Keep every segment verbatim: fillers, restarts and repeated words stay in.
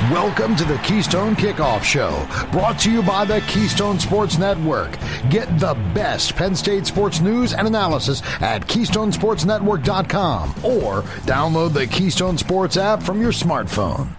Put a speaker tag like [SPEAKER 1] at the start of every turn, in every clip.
[SPEAKER 1] Welcome to the Keystone Kickoff Show, brought to you by the Keystone Sports Network. Get the best Penn State sports news and analysis at keystone sports network dot com or download the Keystone Sports app from your smartphone.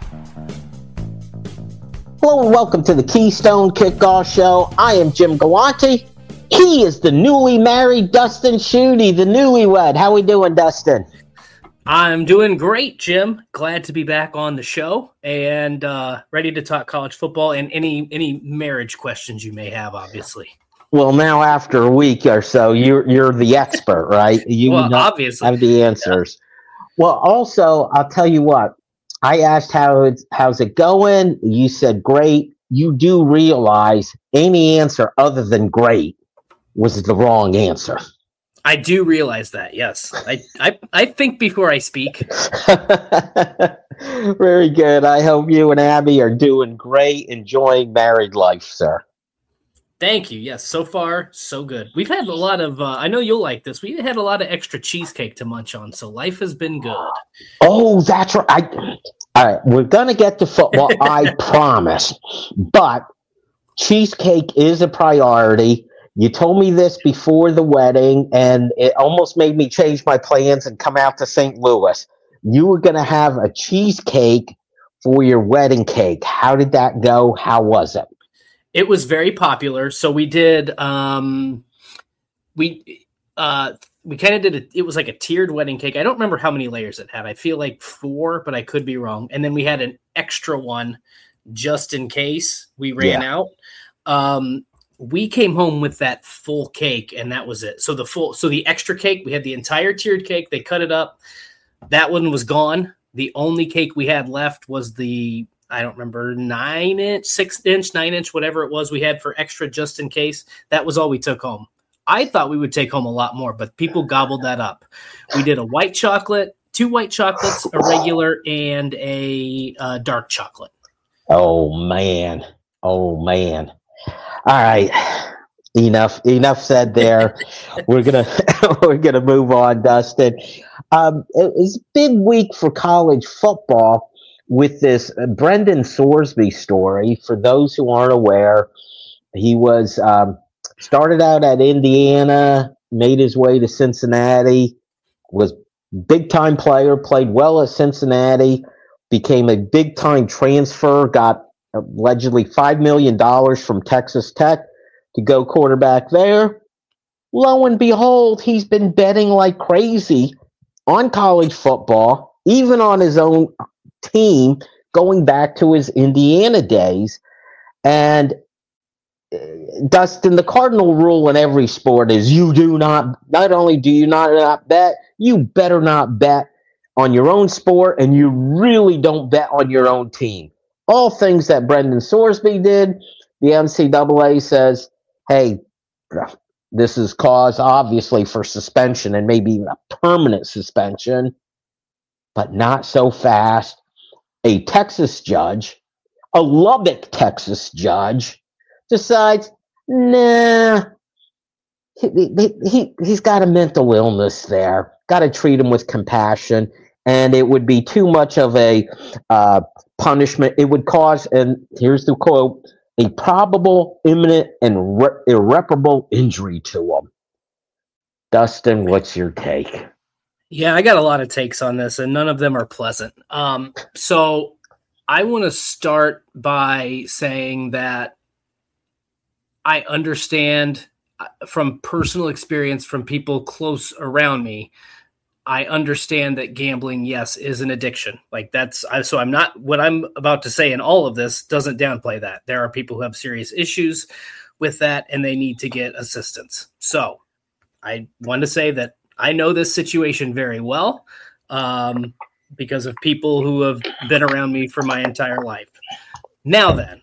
[SPEAKER 2] Hello and welcome to the Keystone Kickoff Show. I am Jim Galante. He is the newly married Dustin Schutte, the newlywed. How we doing, Dustin?
[SPEAKER 3] I'm doing great, Jim. Glad to be back on the show and uh, ready to talk college football and any any marriage questions you may have, obviously.
[SPEAKER 2] Well, now after a week or so, you're you're the expert, right? You
[SPEAKER 3] well, obviously
[SPEAKER 2] have the answers. Yeah. Well, also, I'll tell you what. I asked how it's how's it going. You said great. You do realize any answer other than great was the wrong answer.
[SPEAKER 3] I do realize that, yes. I, I I think before I speak.
[SPEAKER 2] Very good. I hope you and Abby are doing great, enjoying married life, sir.
[SPEAKER 3] Thank you. Yes, so far, so good. We've had a lot of, uh, I know you'll like this, we had a lot of extra cheesecake to munch on, so life has been good.
[SPEAKER 2] Oh, that's right. I, all right, we're going to get to football, I promise. But cheesecake is a priority. You told me this before the wedding, and it almost made me change my plans and come out to Saint Louis. You were going to have a cheesecake for your wedding cake. How did that go? How was it?
[SPEAKER 3] It was very popular. So we did, um, we, uh, we kind of did it. It was like a tiered wedding cake. I don't remember how many layers it had. I feel like four, but I could be wrong. And then we had an extra one just in case we ran
[SPEAKER 2] Yeah.
[SPEAKER 3] out. Um, We came home with that full cake, and that was it. So the full, so the extra cake, we had the entire tiered cake. They cut it up. That one was gone. The only cake we had left was the, I don't remember, nine inch, six inch, nine inch, whatever it was we had for extra just in case. That was all we took home. I thought we would take home a lot more, but people gobbled that up. We did a white chocolate, two white chocolates, a regular, and a uh, dark chocolate.
[SPEAKER 2] Oh, man. Oh, man. All right, enough. Enough said there. we're gonna we're gonna move on, Dustin. Um, it was a big week for college football with this Brendan Sorsby story. For those who aren't aware, he was um, started out at Indiana, made his way to Cincinnati, was big time player, played well at Cincinnati, became a big time transfer, got allegedly five million dollars from Texas Tech to go quarterback there. Lo and behold, he's been betting like crazy on college football, even on his own team, going back to his Indiana days. And uh, Dustin, the cardinal rule in every sport is you do not, not only do you not, not bet, you better not bet on your own sport, and you really don't bet on your own team. All things that Brendan Sorsby did, the N C double A says, hey, this is cause, obviously, for suspension and maybe a permanent suspension, but not so fast. A Texas judge, a Lubbock, Texas judge, decides, nah, he, he, he, he's got a mental illness there. Got to treat him with compassion. And it would be too much of a uh, punishment. It would cause, and here's the quote, a probable, imminent, and re- irreparable injury to him. Dustin, what's your take?
[SPEAKER 3] Yeah, I got a lot of takes on this, and none of them are pleasant. Um, so I want to start by saying that I understand from personal experience from people close around me, I understand that gambling, yes, is an addiction. Like that's, so I'm not, what I'm about to say in all of this doesn't downplay that. There are people who have serious issues with that and they need to get assistance. So I want to say that I know this situation very well um, because of people who have been around me for my entire life. Now then,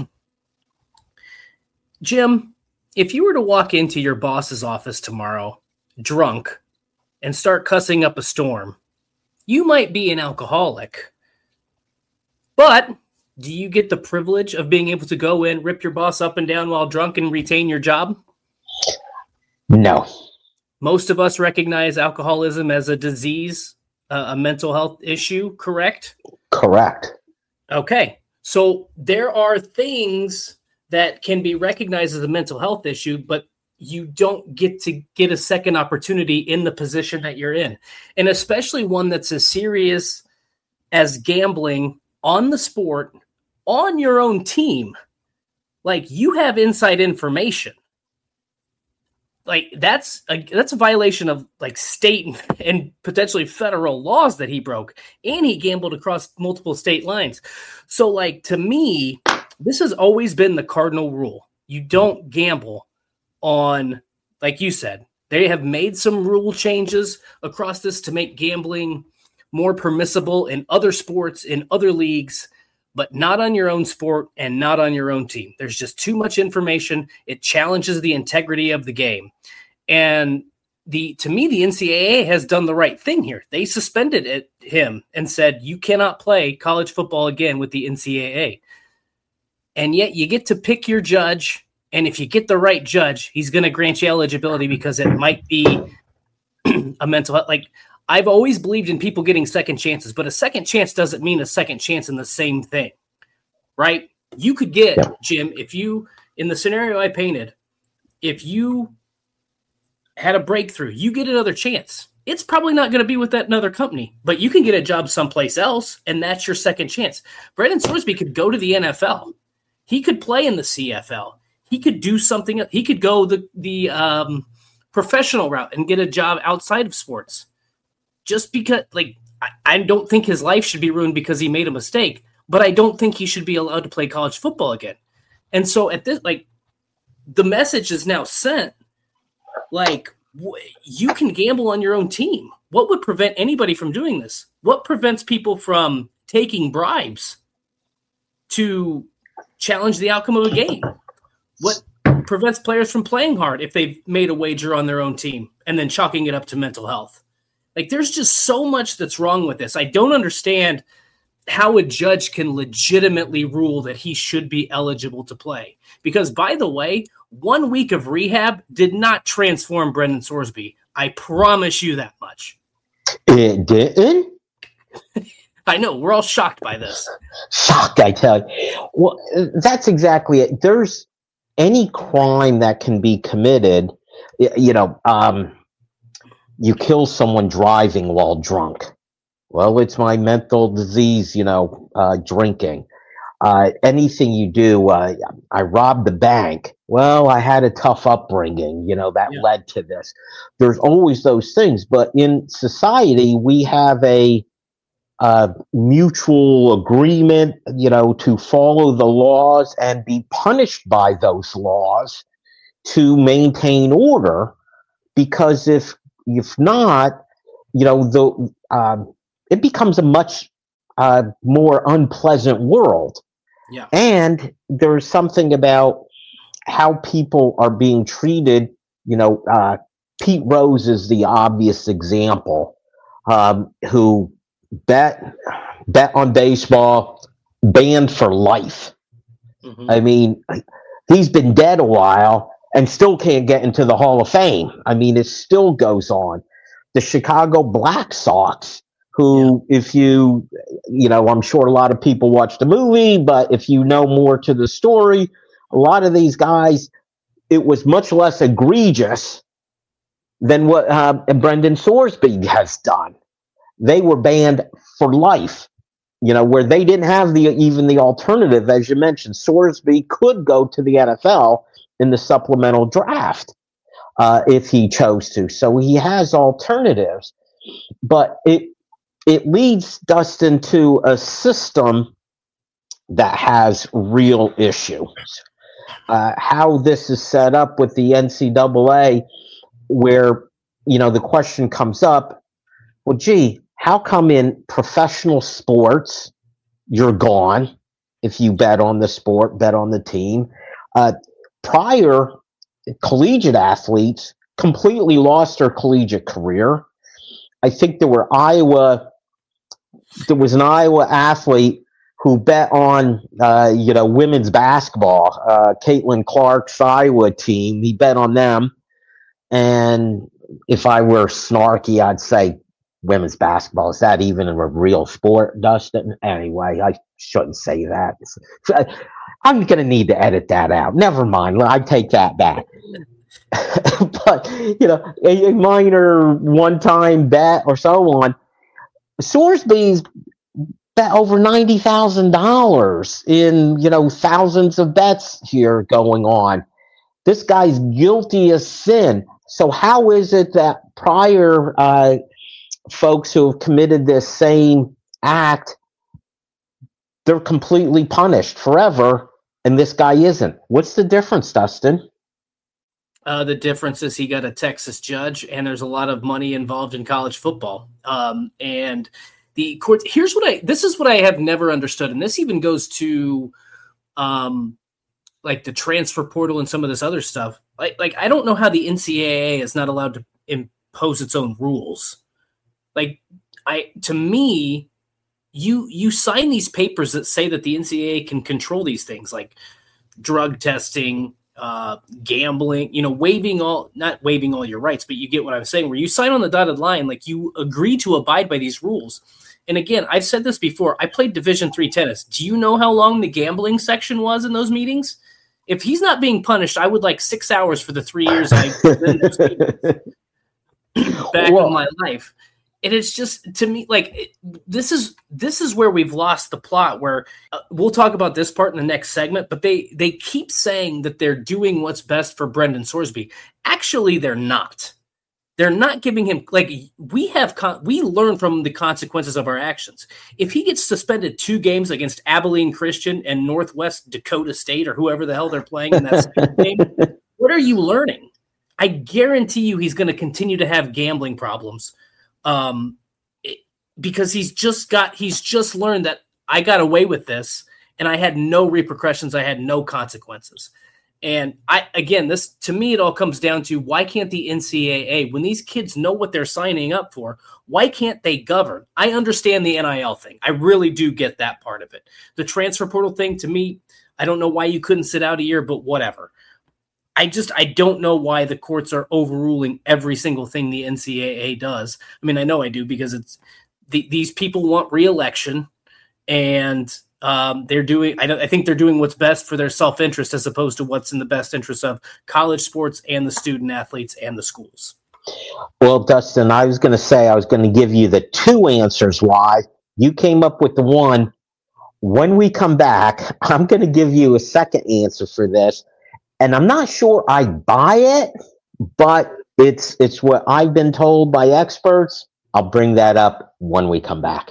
[SPEAKER 3] Jim, if you were to walk into your boss's office tomorrow drunk and start cussing up a storm, you might be an alcoholic. But do you get the privilege of being able to go in, rip your boss up and down while drunk and retain your job?
[SPEAKER 2] No.
[SPEAKER 3] Most of us recognize alcoholism as a disease, uh, a mental health issue, correct?
[SPEAKER 2] Correct.
[SPEAKER 3] Okay. So there are things that can be recognized as a mental health issue, but you don't get to get a second opportunity in the position that you're in. And especially one that's as serious as gambling on the sport, on your own team. Like, you have inside information. Like, that's a, that's a violation of like state and, and potentially federal laws that he broke. And he gambled across multiple state lines. So like, to me, this has always been the cardinal rule. You don't gamble on, like you said, they have made some rule changes across this to make gambling more permissible in other sports, in other leagues, but not on your own sport and not on your own team. There's just too much information. It challenges the integrity of the game. And the to me, the N C double A has done the right thing here. They suspended it, him and said, you cannot play college football again with the N C double A. And yet you get to pick your judge. And if you get the right judge, he's going to grant you eligibility because it might be a mental health. Like, I've always believed in people getting second chances, but a second chance doesn't mean a second chance in the same thing, right? You could get, Jim, if you, in the scenario I painted, if you had a breakthrough, you get another chance. It's probably not going to be with that another company, but you can get a job someplace else, and that's your second chance. Brendan Sorsby could go to the N F L. He could play in the C F L. He could do something. He could go the the um, professional route and get a job outside of sports. Just because, like, I, I don't think his life should be ruined because he made a mistake, but I don't think he should be allowed to play college football again. And so at this, like, the message is now sent, like, w- you can gamble on your own team. What would prevent anybody from doing this? What prevents people from taking bribes to challenge the outcome of a game? What prevents players from playing hard if they've made a wager on their own team and then chalking it up to mental health? Like, there's just so much that's wrong with this. I don't understand how a judge can legitimately rule that he should be eligible to play. Because, by the way, one week of rehab did not transform Brendan Sorsby. I promise you that much.
[SPEAKER 2] It didn't?
[SPEAKER 3] I know. We're all shocked by this.
[SPEAKER 2] Shocked, I tell you. Well, that's exactly it. There's any crime that can be committed, you know, um, you kill someone driving while drunk. Well, it's my mental disease, you know, uh, drinking. Uh, anything you do, uh, I robbed the bank. Well, I had a tough upbringing, you know, that yeah. led to this. There's always those things. But in society, we have a uh, mutual agreement, you know, to follow the laws and be punished by those laws to maintain order. Because if if not, you know, the um, it becomes a much uh, more unpleasant world.
[SPEAKER 3] Yeah.
[SPEAKER 2] And there's something about how people are being treated. You know, uh, Pete Rose is the obvious example, um, who bet bet on baseball, banned for life. Mm-hmm. I mean, he's been dead a while and still can't get into the Hall of Fame. I mean, it still goes on. The Chicago Black Sox, who, yeah. if you, you know, I'm sure a lot of people watch the movie, but if you know more to the story, a lot of these guys, it was much less egregious than what uh, Brendan Sorsby has done. They were banned for life, you know, where they didn't have the even the alternative, as you mentioned. Sorsby could go to the N F L in the supplemental draft uh, if he chose to. So he has alternatives, but it it leads Dustin to a system that has real issues. Uh, how this is set up with the N C double A, where, you know, the question comes up, well, gee, how come in professional sports you're gone if you bet on the sport, bet on the team? Uh, prior, collegiate athletes completely lost their collegiate career. I think there were Iowa, there was an Iowa athlete who bet on, uh, you know, women's basketball, uh, Caitlin Clark's Iowa team. He bet on them. And if I were snarky, I'd say, women's basketball. Is that even a real sport, Dustin? Anyway, I shouldn't say that. I'm going to need to edit that out. Never mind. I take that back. But, you know, a, a minor one-time bet or so on. Sorsby's bet over ninety thousand dollars in, you know, thousands of bets here going on. This guy's guilty as sin. So how is it that prior uh, folks who have committed this same act, they're completely punished forever, and this guy isn't? What's the difference, Dustin?
[SPEAKER 3] Uh, the difference is he got a Texas judge, and there's a lot of money involved in college football. Um, and the court, here's what I, this is what I have never understood. And this even goes to um, like the transfer portal and some of this other stuff. Like, like, I don't know how the N C double A is not allowed to impose its own rules. Like, I, to me, you, you sign these papers that say that the N C double A can control these things like drug testing, uh, gambling, you know, waiving all, not waiving all your rights, but you get what I'm saying, where you sign on the dotted line, like you agree to abide by these rules. And again, I've said this before, I played Division three tennis. Do you know how long the gambling section was in those meetings? If he's not being punished, I would like six hours for the three years I was in those meetings back well, in my life. And it's just, to me, like, it, this is this is where we've lost the plot, where uh, we'll talk about this part in the next segment, but they they keep saying that they're doing what's best for Brendan Sorsby. Actually, they're not. They're not giving him, like, we have, con- we learn from the consequences of our actions. If he gets suspended two games against Abilene Christian and Northwest Dakota State or whoever the hell they're playing in that game, what are you learning? I guarantee you he's going to continue to have gambling problems. Um, it, because he's just got, he's just learned that I got away with this and I had no repercussions. I had no consequences. And I, again, this, to me, it all comes down to, why can't the N C double A, when these kids know what they're signing up for, why can't they govern? I understand the N I L thing. I really do get that part of it. The transfer portal thing, to me, I don't know why you couldn't sit out a year, but whatever. I just, I don't know why the courts are overruling every single thing the N C double A does. I mean, I know I do, because it's the, these people want re-election, and um, they're doing, I, don't, I think they're doing what's best for their self-interest as opposed to what's in the best interest of college sports and the student athletes and the schools.
[SPEAKER 2] Well, Dustin, I was going to say, I was going to give you the two answers why. You came up with the one. When we come back, I'm going to give you a second answer for this. And I'm not sure I buy it, but it's it's what I've been told by experts. I'll bring that up when we come back.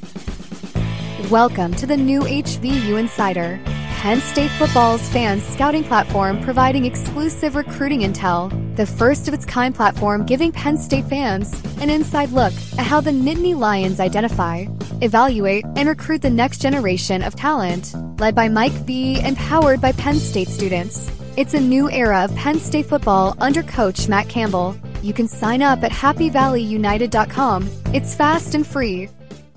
[SPEAKER 4] Welcome to the new H V U Insider, Penn State football's fan scouting platform, providing exclusive recruiting intel. The first of its kind platform giving Penn State fans an inside look at how the Nittany Lions identify, evaluate, and recruit the next generation of talent. Led by Mike V and powered by Penn State students. It's a new era of Penn State football under Coach Matt Campbell. You can sign up at happy valley united dot com. It's fast and free.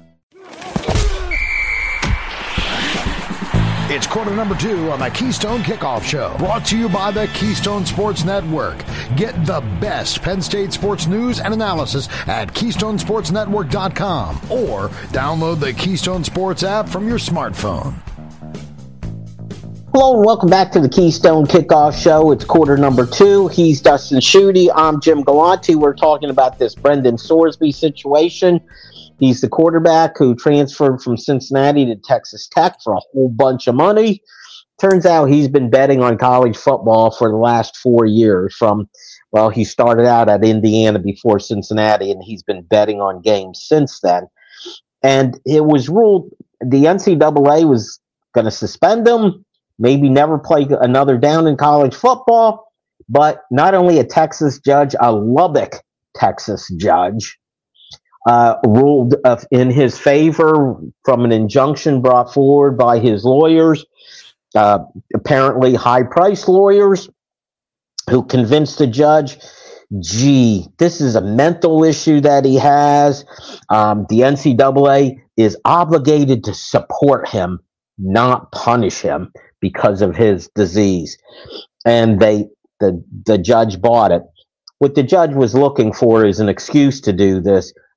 [SPEAKER 1] It's quarter number two on the Keystone Kickoff Show, brought to you by the Keystone Sports Network. Get the best Penn State sports news and analysis at keystone sports network dot com or download the Keystone Sports app from your smartphone.
[SPEAKER 2] Hello and welcome back to the Keystone Kickoff Show. It's quarter number two. He's Dustin Schutte. I'm Jim Galante. We're talking about this Brendan Sorsby situation. He's the quarterback who transferred from Cincinnati to Texas Tech for a whole bunch of money. Turns out he's been betting on college football for the last four years. From, well, he started out at Indiana before Cincinnati, and he's been betting on games since then. And it was ruled the N C double A was going to suspend him, maybe never play another down in college football. But not only a Texas judge, a Lubbock, Texas judge, uh, ruled uh, in his favor from an injunction brought forward by his lawyers, uh, apparently high-priced lawyers, who convinced the judge, gee, this is a mental issue that he has. Um, the N C double A is obligated to support him, not punish him because of his disease. And they, the, the judge bought it. What the judge was looking for is an excuse to do this,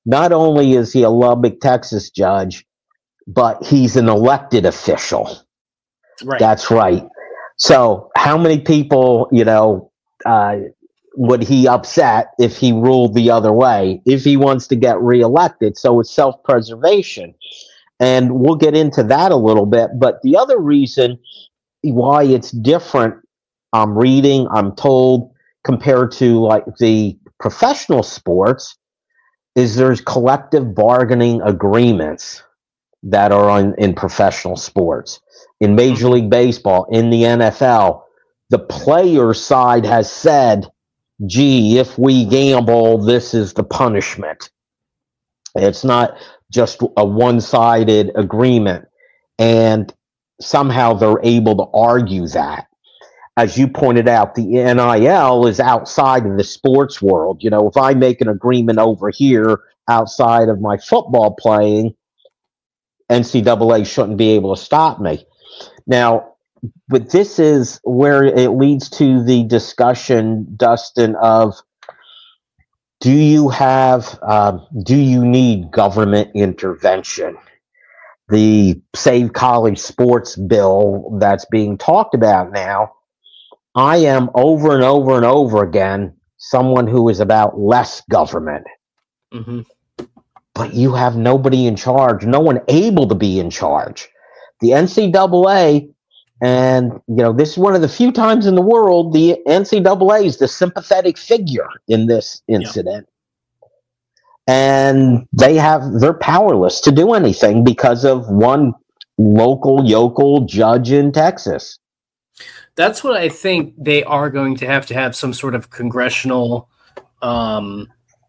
[SPEAKER 2] not only is he a Lubbock, Texas judge, but he's an elected official.
[SPEAKER 3] Right.
[SPEAKER 2] That's right. So how many people, you know, uh, would he upset if he ruled the other way, if he wants to get reelected? So it's self-preservation. And we'll get into that a little bit. But the other reason why it's different, I'm reading, I'm told, compared to like the professional sports, is there's collective bargaining agreements that are on in professional sports. In Major League Baseball, in the N F L, the player side has said, gee, if we gamble, this is the punishment. It's not just a one-sided agreement. And somehow they're able to argue that. As you pointed out, the N I L is outside of the sports world. You know, if I make an agreement over here outside of my football playing, N C double A shouldn't be able to stop me. Now, but this is where it leads to the discussion, Dustin, of do you have, uh, do you need government intervention? The Save College Sports bill that's being talked about now, I am over and over and over again someone who is about less government.
[SPEAKER 3] Mm-hmm.
[SPEAKER 2] But you have nobody in charge, no one able to be in charge. The N C double A, and you know, this is one of the few times in the world the N C double A is the sympathetic figure in this incident. Yeah. And they have they're powerless to do anything because of one local yokel judge in Texas.
[SPEAKER 3] That's what I think they are going to have to have some sort of congressional um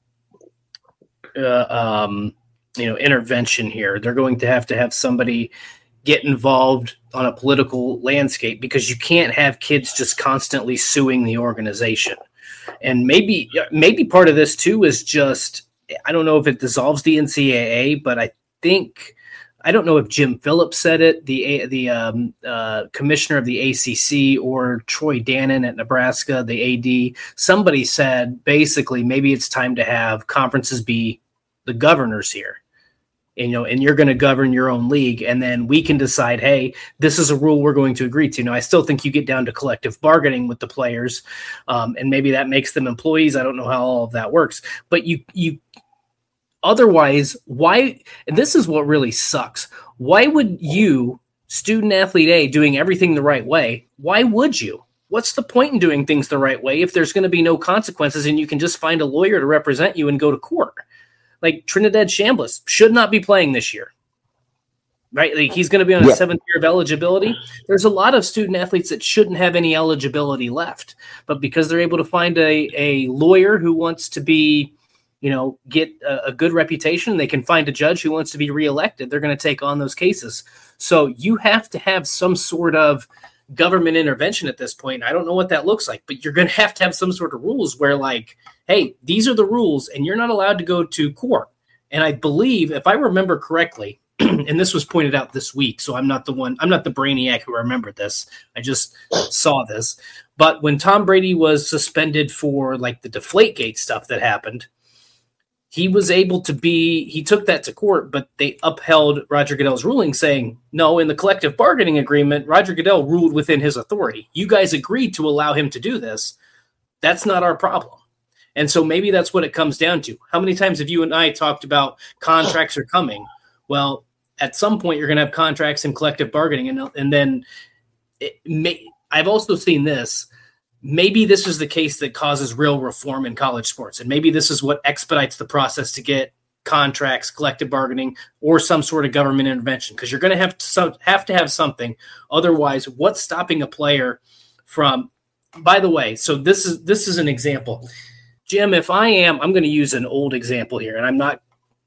[SPEAKER 3] Uh, um, you know, intervention here. They're going to have to have somebody get involved on a political landscape, because you can't have kids just constantly suing the organization. And maybe, maybe part of this too is just, I don't know if it dissolves the N C double A, but I think, I don't know if Jim Phillips said it, the the um, uh, commissioner of the A C C, or Troy Dannon at Nebraska, the A D. Somebody said basically maybe it's time to have conferences be the governors here, and, you know, and you're going to govern your own league, and then we can decide, hey, this is a rule we're going to agree to. Now, I still think you get down to collective bargaining with the players, um, and maybe that makes them employees. I don't know how all of that works, but you you. Otherwise, why, and this is what really sucks, why would you, student athlete A, doing everything the right way, why would you? What's the point in doing things the right way if there's going to be no consequences and you can just find a lawyer to represent you and go to court? Like Trinidad Chambliss should not be playing this year, right? Like he's going to be on a yeah. seventh year of eligibility. There's a lot of student athletes that shouldn't have any eligibility left, but because they're able to find a, a lawyer who wants to be, you know, get a, a good reputation, they can find a judge who wants to be reelected, they're going to take on those cases. So you have to have some sort of government intervention at this point. I don't know what that looks like, but you're going to have to have some sort of rules where, like, hey, these are the rules and you're not allowed to go to court. And I believe, if I remember correctly, and this was pointed out this week, so I'm not the one, I'm not the brainiac who remembered this. I just saw this. But when Tom Brady was suspended for like the Deflategate stuff that happened, he was able to be, he took that to court, but they upheld Roger Goodell's ruling saying, no, in the collective bargaining agreement, Roger Goodell ruled within his authority. You guys agreed to allow him to do this. That's not our problem. And so maybe that's what it comes down to. How many times have you and I talked about contracts are coming? Well, at some point you're going to have contracts and collective bargaining. And, and then it may, I've also seen this. Maybe this is the case that causes real reform in college sports. And maybe this is what expedites the process to get contracts, collective bargaining, or some sort of government intervention, because you're going to have to have to have something. Otherwise, what's stopping a player from, by the way, so this is, this is an example. Jim, if I am, I'm going to use an old example here, and I'm not,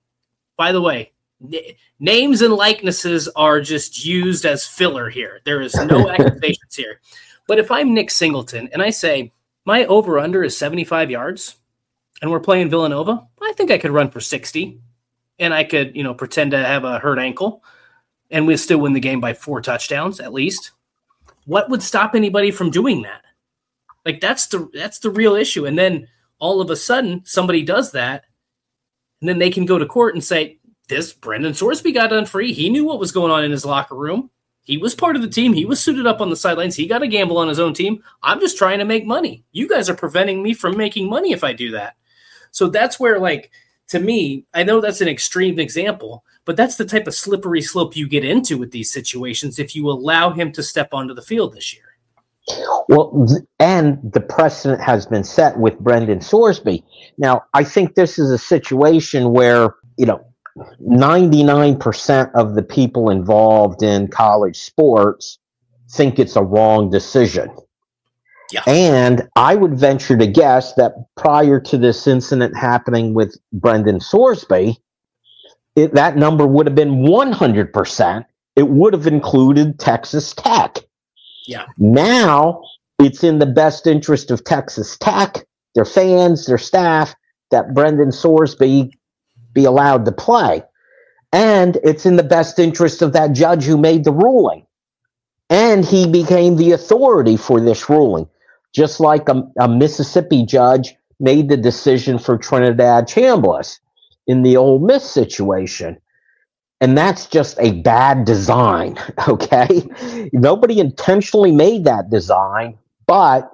[SPEAKER 3] by the way, n- names and likenesses are just used as filler here. There is no accusations here. But if I'm Nick Singleton and I say my over-under is seventy-five yards and we're playing Villanova, I think I could run for sixty and I could, you know, pretend to have a hurt ankle and we still win the game by four touchdowns at least. What would stop anybody from doing that? Like that's the that's the real issue. And then all of a sudden somebody does that And then they can go to court and say, this Brendan Sorsby got done free. He knew what was going on in his locker room. He was part of the team. He was suited up on the sidelines. He got a gamble on his own team. I'm just trying to make money. You guys are preventing me from making money if I do that. So that's where, like, to me, I know that's an extreme example, but that's the type of slippery slope you get into with these situations if you allow him to step onto the field this year.
[SPEAKER 2] Well, and the precedent has been set with Brendan Sorsby. Now, I think this is a situation where, you know, ninety-nine percent of the people involved in college sports think it's a wrong decision.
[SPEAKER 3] Yeah.
[SPEAKER 2] And I would venture to guess that prior to this incident happening with Brendan Sorsby, it, that number would have been one hundred percent. It would have included Texas Tech.
[SPEAKER 3] Yeah.
[SPEAKER 2] Now it's in the best interest of Texas Tech, their fans, their staff, that Brendan Sorsby be allowed to play. And it's in the best interest of that judge who made the ruling. And he became the authority for this ruling, just like a, a Mississippi judge made the decision for Trinidad Chambliss in the Ole Miss situation. And that's just a bad design, okay? Nobody intentionally made that design, but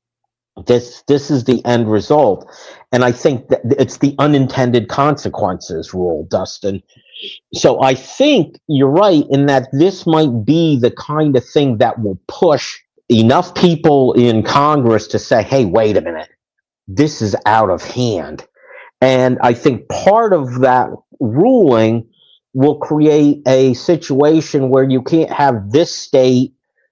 [SPEAKER 2] this this is the end result. And I think that it's the unintended consequences rule, Dustin. So I think you're right in that this might be the kind of thing that will push enough people in Congress to say, hey, wait a minute, this is out of hand. And I think part of that ruling will create a situation where you can't have this state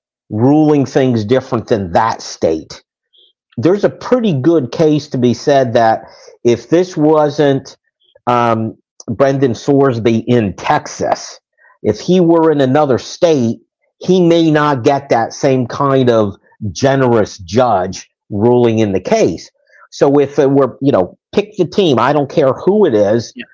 [SPEAKER 2] ruling things different than that state. There's a pretty good case to be said that if this wasn't um, Brendan Sorsby in Texas, if he were in another state, he may not get that same kind of generous judge ruling in the case. So if it were, you know, pick the team, I don't care who it is. Yeah.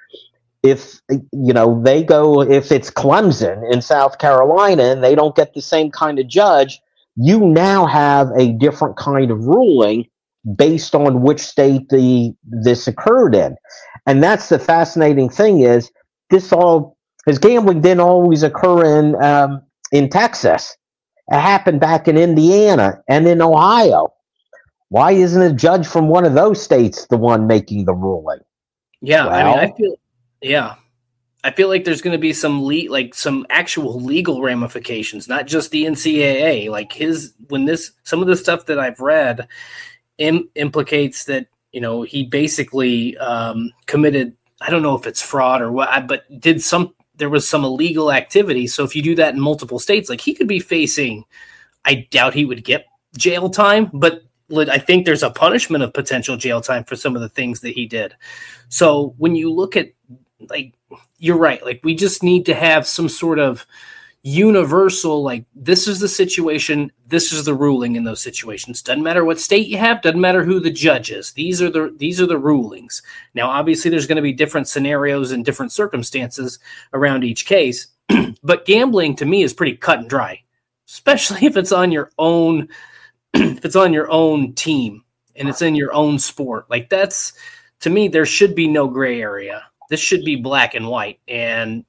[SPEAKER 2] If, you know, they go, if it's Clemson in South Carolina and they don't get the same kind of judge, you now have a different kind of ruling based on which state the this occurred in. And that's the fascinating thing is this all, his gambling didn't always occur in um, in Texas. It happened back in Indiana and in Ohio. Why isn't a judge from one of those states the one making the ruling?
[SPEAKER 3] Yeah,
[SPEAKER 2] well,
[SPEAKER 3] I mean, I feel, yeah, I feel like there's going to be some le- like some actual legal ramifications, not just the N C double A. Like his, when this, some of the stuff that I've read im- implicates that, you know, he basically um, committed, I don't know if it's fraud or what, but did some, there was some illegal activity. So if you do that in multiple states, like he could be facing, I doubt he would get jail time, but I think there's a punishment of potential jail time for some of the things that he did. So when you look at, like, you're right. Like, we just need to have some sort of universal, like, this is the situation, this is the ruling in those situations. Doesn't matter what state you have, doesn't matter who the judge is. These are the these are the rulings. Now, obviously, there's going to be different scenarios and different circumstances around each case, but gambling to me is pretty cut and dry, especially if it's on your own. If it's on your own team and it's in your own sport, like that's, to me, there should be no gray area. This should be black and white. And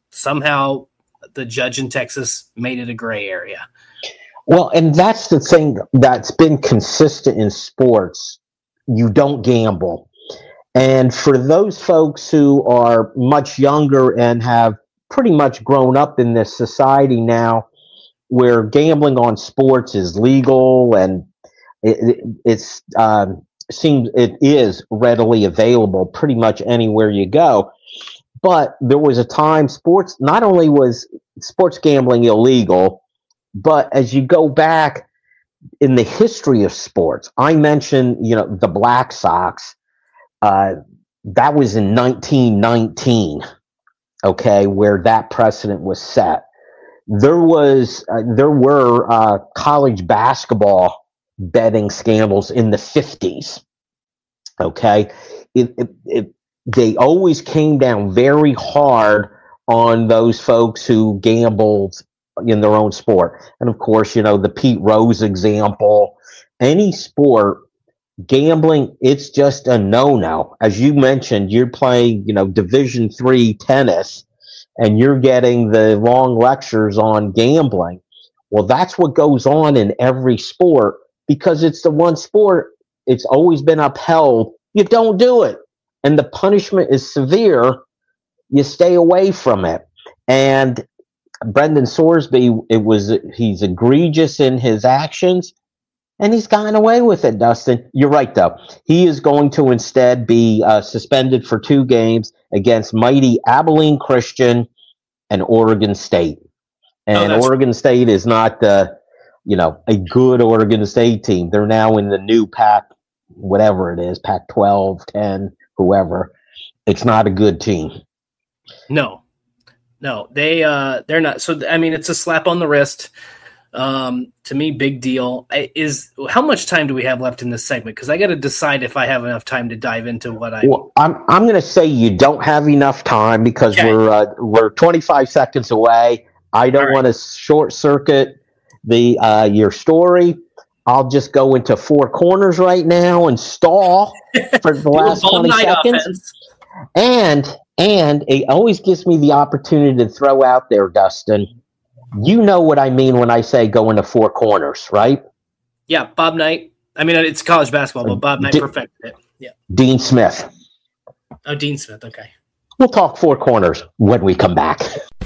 [SPEAKER 3] somehow the judge in Texas made it a gray area.
[SPEAKER 2] Well, and that's the thing that's been consistent in sports. You don't gamble. And for those folks who are much younger and have pretty much grown up in this society now, where gambling on sports is legal and it, it it's um, seems it is readily available pretty much anywhere you go. But there was a time sports, not only was sports gambling illegal, but as you go back in the history of sports, I mentioned, you know, the Black Sox. Uh, that was in nineteen nineteen, okay, where that precedent was set. There was, uh, there were uh, college basketball betting scandals in the fifties. Okay, it, it, it, they always came down very hard on those folks who gambled in their own sport. And of course, you know, the Pete Rose example. Any sport gambling, it's just a no-no. As you mentioned, you're playing, you know, Division three tennis, and you're getting the long lectures on gambling. Well, that's what goes on in every sport, because it's the one sport, it's always been upheld. You don't do it. And the punishment is severe. You stay away from it. And Brendan Sorsby, it was he's egregious in his actions, and he's gotten away with it, Dustin. You're right, though. He is going to instead be uh, suspended for two games against mighty Abilene Christian and Oregon State. And oh, Oregon State is not, uh, you know, a good Oregon State team. They're now in the new Pac, whatever it is, Pac twelve, ten, whoever. It's not a good team.
[SPEAKER 3] No. No, they uh, they're not. So I mean, it's a slap on the wrist. Um, to me, big deal. I, is how much time do we have left in this segment? Because I got to decide if I have enough time to dive into what I.
[SPEAKER 2] Well, I'm I'm going to say you don't have enough time because okay. we're uh, we're twenty-five seconds away. I don't right. want to short circuit the uh, your story. I'll just go into four corners right now and stall for the last twenty seconds. Offense. And. And it always gives me the opportunity to throw out there, Dustin. You know what I mean when I say go into four corners, right?
[SPEAKER 3] Yeah, Bob Knight. I mean, it's college basketball, but Bob Knight D- perfected it. Yeah.
[SPEAKER 2] Dean Smith.
[SPEAKER 3] Oh, Dean Smith. Okay.
[SPEAKER 2] We'll talk four corners when we come back.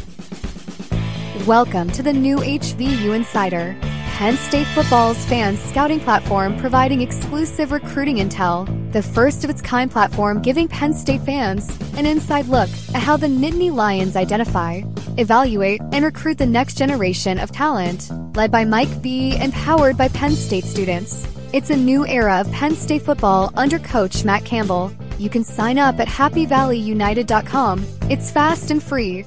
[SPEAKER 4] Welcome to the new H V U Insider, Penn State football's fan scouting platform providing exclusive recruiting intel, the first of its kind platform giving Penn State fans an inside look at how the Nittany Lions identify, evaluate, and recruit the next generation of talent, led by Mike V and powered by Penn State students. It's a new era of Penn State football under Coach Matt Campbell. You can sign up at happy valley united dot com. It's fast and free.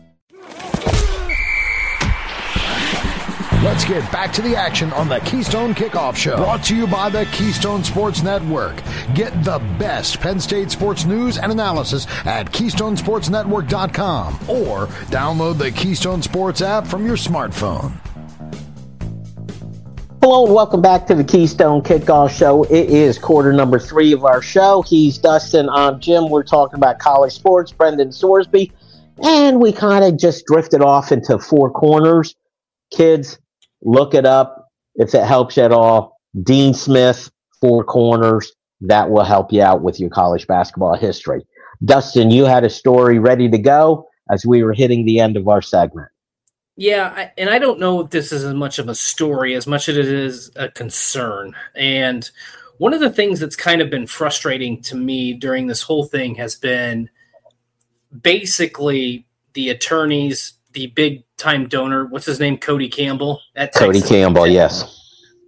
[SPEAKER 1] Let's get back to the action on the Keystone Kickoff Show. Brought to you by the Keystone Sports Network. Get the best Penn State sports news and analysis at keystone sports network dot com or download the Keystone Sports app from your smartphone.
[SPEAKER 2] Hello and welcome back to the Keystone Kickoff Show. It is quarter number three of our show. He's Dustin. I'm Jim. We're talking about college sports. Brendan Sorsby. And we kind of just drifted off into four corners. Kids, look it up if it helps you at all. Dean Smith, Four Corners. That will help you out with your college basketball history. Dustin, you had a story ready to go as we were hitting the end of our segment.
[SPEAKER 3] Yeah, I, and I don't know if this is as much of a story as much as it is a concern. And one of the things that's kind of been frustrating to me during this whole thing has been basically the attorneys, the big time donor, what's his name? Cody Campbell at
[SPEAKER 2] Cody
[SPEAKER 3] Texas.
[SPEAKER 2] Campbell, yes.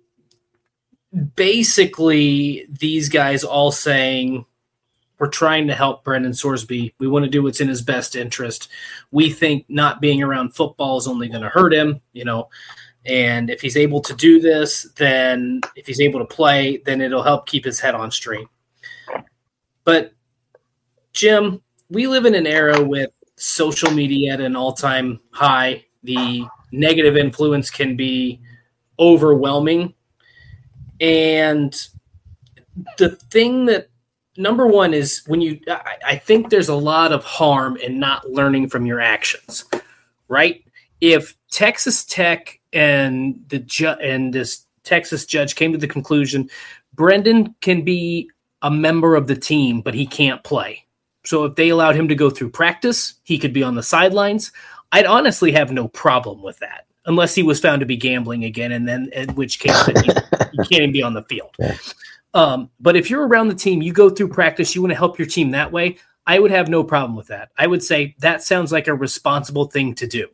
[SPEAKER 3] Basically, these guys all saying, we're trying to help Brendan Sorsby. We want to do what's in his best interest. We think not being around football is only going to hurt him, you know, and if he's able to do this, then if he's able to play, then it'll help keep his head on straight. But, Jim, we live in an era with social media at an all-time high. The negative influence can be overwhelming. And the thing that, number one is when you, I, I think there's a lot of harm in not learning from your actions, right? If Texas Tech and the ju- and this Texas judge came to the conclusion, Brendan can be a member of the team, but he can't play. So if they allowed him to go through practice, he could be on the sidelines. I'd honestly have no problem with that, unless he was found to be gambling again, and then in which case he, he can't even be on the field. Yeah. Um, but if you're around the team, you go through practice, you want to help your team that way, I would have no problem with that. I would say that sounds like a responsible thing to do.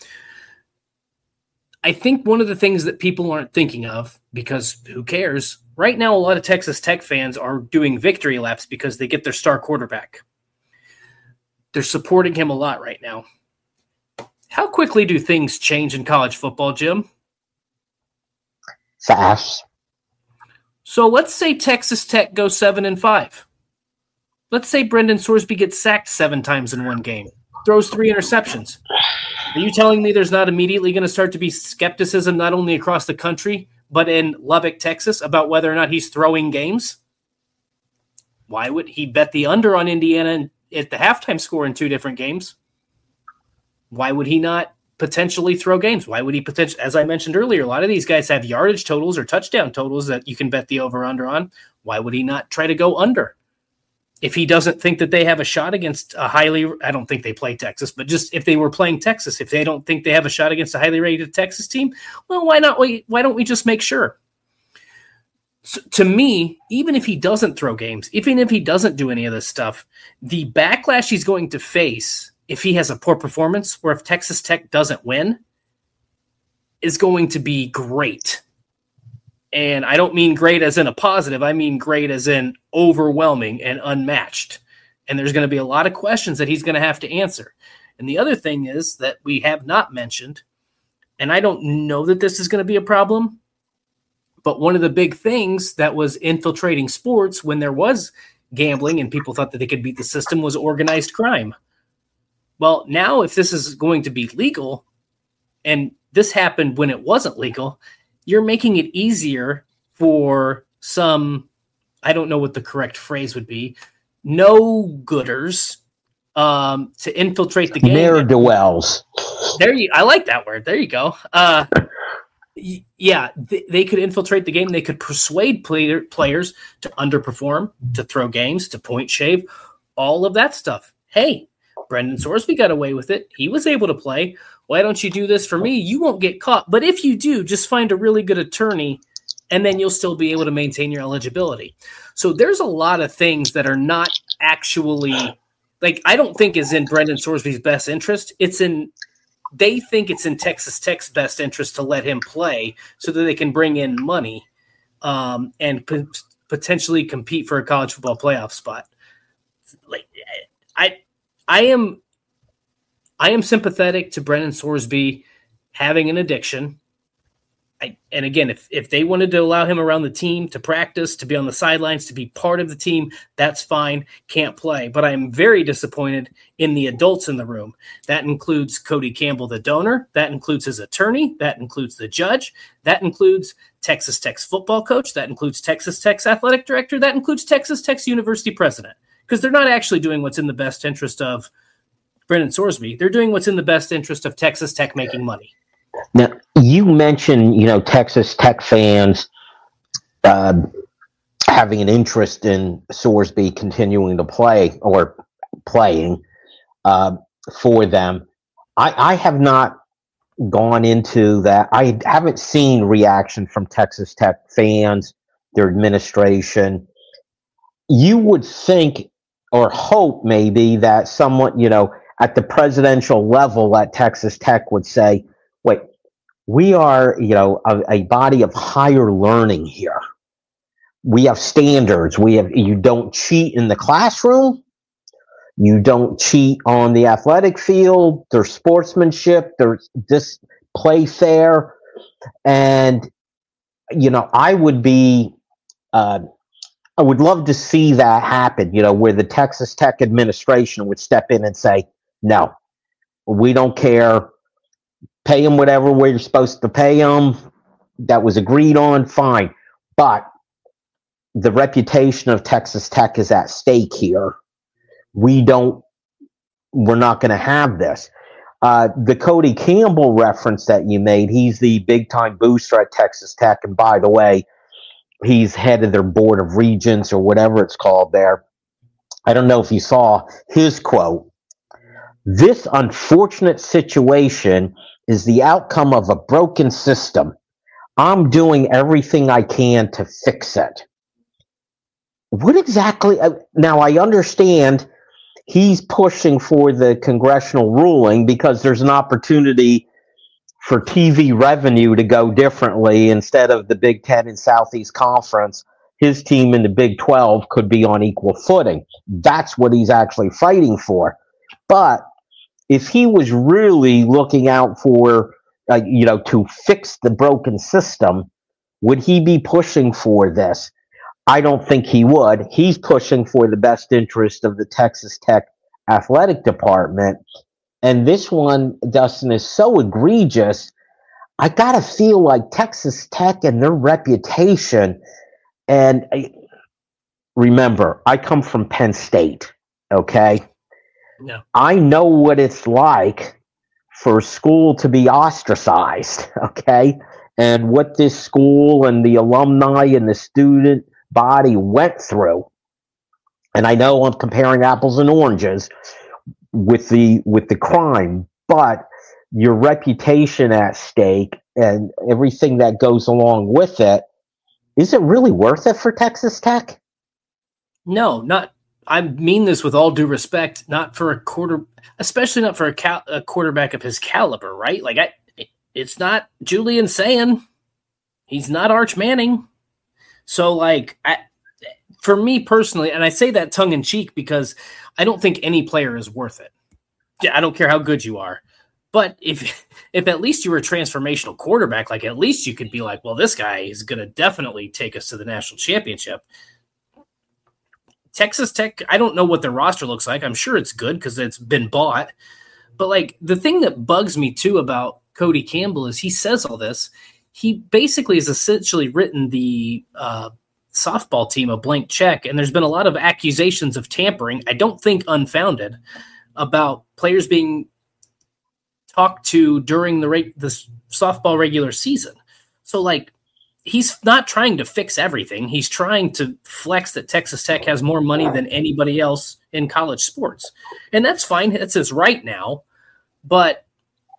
[SPEAKER 3] I think one of the things that people aren't thinking of, because who cares, right now a lot of Texas Tech fans are doing victory laps because they get their star quarterback. They're supporting him a lot right now. How quickly do things change in college football, Jim?
[SPEAKER 2] Fast.
[SPEAKER 3] So let's say Texas Tech goes seven and five. Let's say Brendan Sorsby gets sacked seven times in one game, throws three interceptions. Are you telling me there's not immediately going to start to be skepticism not only across the country, but in Lubbock, Texas, about whether or not he's throwing games. Why would he bet the under on Indiana at the halftime score in two different games? Why would he not potentially throw games? Why would he potentially, as I mentioned earlier, a lot of these guys have yardage totals or touchdown totals that you can bet the over under on. Why would he not try to go under? If he doesn't think that they have a shot against a highly, I don't think they play Texas, but just if they were playing Texas, if they don't think they have a shot against a highly rated Texas team, well, why not? Why don't we just make sure? So, to me, even if he doesn't throw games, even if he doesn't do any of this stuff, the backlash he's going to face if he has a poor performance or if Texas Tech doesn't win is going to be great. And I don't mean great as in a positive. I mean great as in overwhelming and unmatched. And there's going to be a lot of questions that he's going to have to answer. And the other thing is that we have not mentioned, and I don't know that this is going to be a problem, but one of the big things that was infiltrating sports when there was gambling and people thought that they could beat the system was organized crime. Well, now if this is going to be legal, and this happened when it wasn't legal, you're making it easier for some, I don't know what the correct phrase would be, no-gooders um, to infiltrate the game.
[SPEAKER 2] Ne'er-do-wells.
[SPEAKER 3] There you, I like that word. There you go. Uh, y- yeah, th- they could infiltrate the game. They could persuade player, players to underperform, to throw games, to point shave, all of that stuff. Hey, Brendan Sorsby got away with it. He was able to play. Why don't you do this for me? You won't get caught. But if you do, just find a really good attorney, and then you'll still be able to maintain your eligibility. So there's a lot of things that are not actually, like, I don't think is in Brendan Sorsby's best interest. It's in, they think it's in Texas Tech's best interest to let him play so that they can bring in money um, and p- potentially compete for a college football playoff spot. Like, I, I am, I am sympathetic to Brendan Sorsby having an addiction. I, and again, if, if they wanted to allow him around the team to practice, to be on the sidelines, to be part of the team, that's fine. Can't play. But I'm very disappointed in the adults in the room. That includes Cody Campbell, the donor. That includes his attorney. That includes the judge. That includes Texas Tech's football coach. That includes Texas Tech's athletic director. That includes Texas Tech's university president. Because they're not actually doing what's in the best interest of Brendan Sorsby. They're doing what's in the best interest of Texas Tech making money.
[SPEAKER 2] Now, you mentioned, you know, Texas Tech fans uh, having an interest in Sorsby continuing to play or playing uh, for them. I, I have not gone into that. I haven't seen reaction from Texas Tech fans, their administration. You would think or hope maybe that someone, you know, at the presidential level at Texas Tech would say, wait, we are, you know, a, a body of higher learning here. We have standards. We have, you don't cheat in the classroom. You don't cheat on the athletic field. There's sportsmanship. There's this play fair. And, you know, I would be, uh, I would love to see that happen, you know, where the Texas Tech administration would step in and say, no, we don't care. Pay them whatever we're supposed to pay them. That was agreed on, fine. But the reputation of Texas Tech is at stake here. We don't, we're not going to have this. Uh, the Cody Campbell reference that you made, he's the big-time booster at Texas Tech. And by the way, he's head of their board of regents or whatever it's called there. I don't know if you saw his quote. This unfortunate situation is the outcome of a broken system. I'm doing everything I can to fix it. What exactly? Uh, now, I understand he's pushing for the congressional ruling because there's an opportunity for T V revenue to go differently. Instead of the Big Ten and Southeast Conference, his team in the Big twelve could be on equal footing. That's what he's actually fighting for. But if he was really looking out for, uh, you know, to fix the broken system, would he be pushing for this? I don't think he would. He's pushing for the best interest of the Texas Tech athletic department. And this one, Dustin, is so egregious. I gotta feel like Texas Tech and their reputation, and I, remember, I come from Penn State, okay?
[SPEAKER 3] No.
[SPEAKER 2] I know what it's like for school to be ostracized, okay? And what this school and the alumni and the student body went through. And I know I'm comparing apples and oranges with the with the crime, but your reputation at stake and everything that goes along with it, is it really worth it for Texas Tech?
[SPEAKER 3] No, not. I mean this with all due respect, not for a quarter, especially not for a, cal, a quarterback of his caliber, right? Like, I, it's not Julian Sayin. He's not Arch Manning. So, like, I, for me personally, and I say that tongue in cheek because I don't think any player is worth it. I don't care how good you are. But if if at least you were a transformational quarterback, like at least you could be like, well, this guy is going to definitely take us to the national championship. Texas Tech, I don't know what their roster looks like. I'm sure it's good because it's been bought. But like the thing that bugs me too about Cody Campbell is he says all this. He basically has essentially written the uh, softball team a blank check, and there's been a lot of accusations of tampering, I don't think unfounded, about players being talked to during the reg- the softball regular season. So like, he's not trying to fix everything. He's trying to flex that Texas Tech has more money than anybody else in college sports. And that's fine. It's his right now. But